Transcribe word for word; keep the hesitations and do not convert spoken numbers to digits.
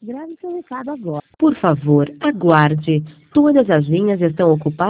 Grave seu recado agora. Por favor, aguarde. Todas as linhas estão ocupadas.